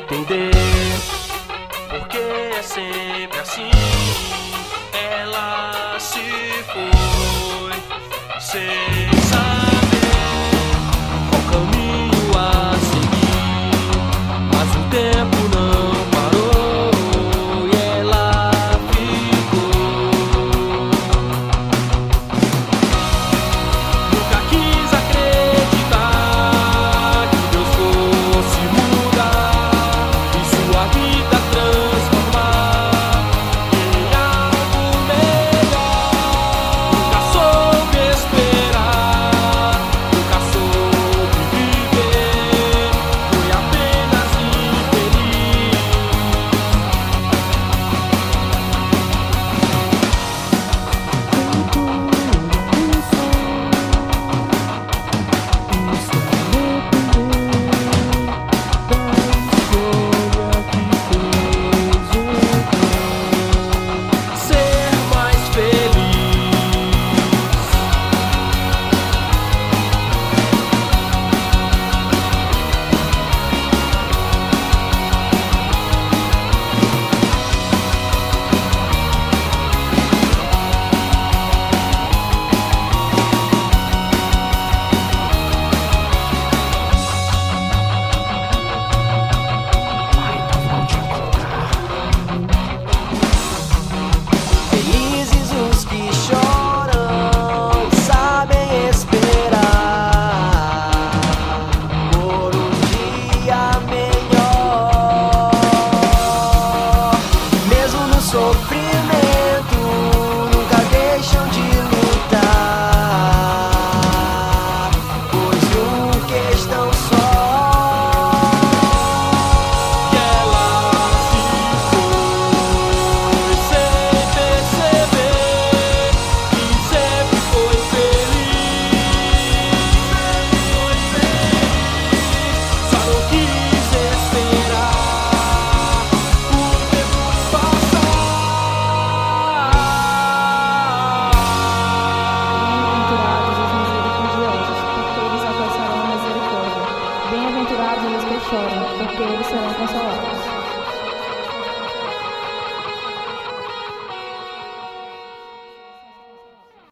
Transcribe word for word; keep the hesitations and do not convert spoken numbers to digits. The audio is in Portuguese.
entender porque é sempre assim. Ela se foi sem saber qual caminho a seguir, mas o tempo não parou e ela ficou. Nunca quis acreditar que Deus fosse mudar e sua vida transformar em algo melhor. Nunca soube esperar, nunca soube viver, foi apenas infeliz. Ser mais feliz. Felizes os que choram e sabem esperar por um dia melhor. Mesmo no sofrimento, nunca deixam de lutar, pois nunca estão só. E ela se foi sem perceber que sempre foi feliz. Só não quis esperar o tempo passar. Bem-aventurados os misericordiosos, porque eles alcançarão a misericórdia. Bem-aventurados os que choram, porque eles serão consolados.